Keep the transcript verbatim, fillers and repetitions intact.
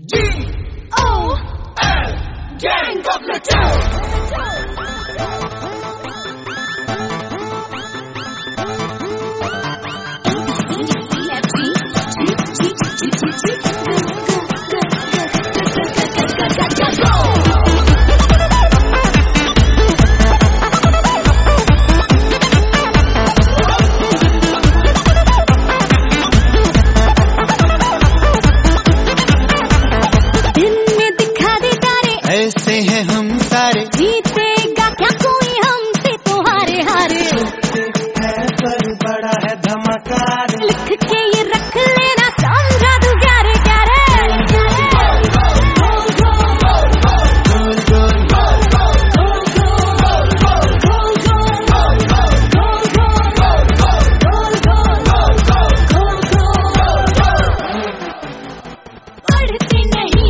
G O L Gang of Little. ऐसे हैं हम सारे, जीतेगा क्या कोई हमसे तो हारे हारे। है पर बड़ा है धमाका, लिख के ये रख लेना चांद जादू ग्यारह ग्यारह। पढ़ते नहीं